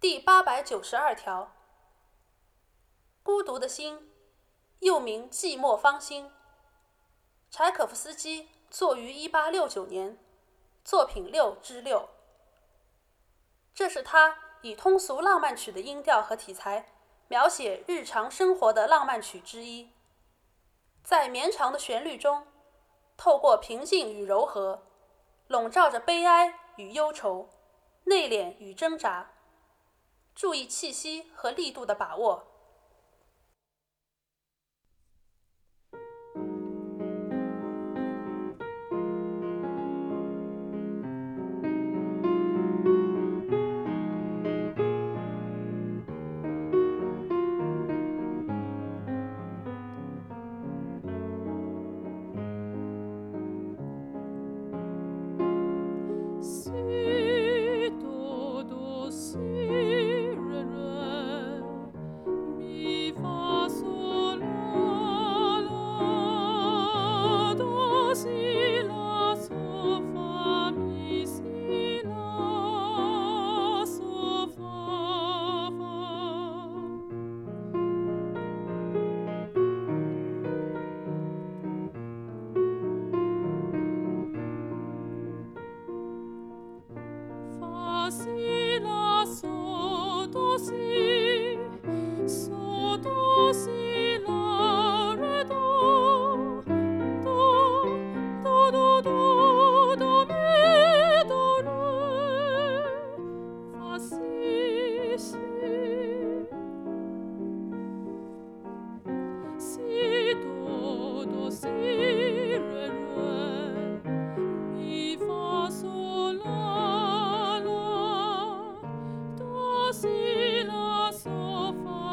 第892条，孤独的心，又名寂寞芳心。柴可夫斯基作于1869年，作品6之6。这是他以通俗浪漫曲的音调和题材描写日常生活的浪漫曲之一。在绵长的旋律中，透过平静与柔和，笼罩着悲哀与忧愁，内敛与挣扎。注意气息和力度的把握。 西拉嗦发。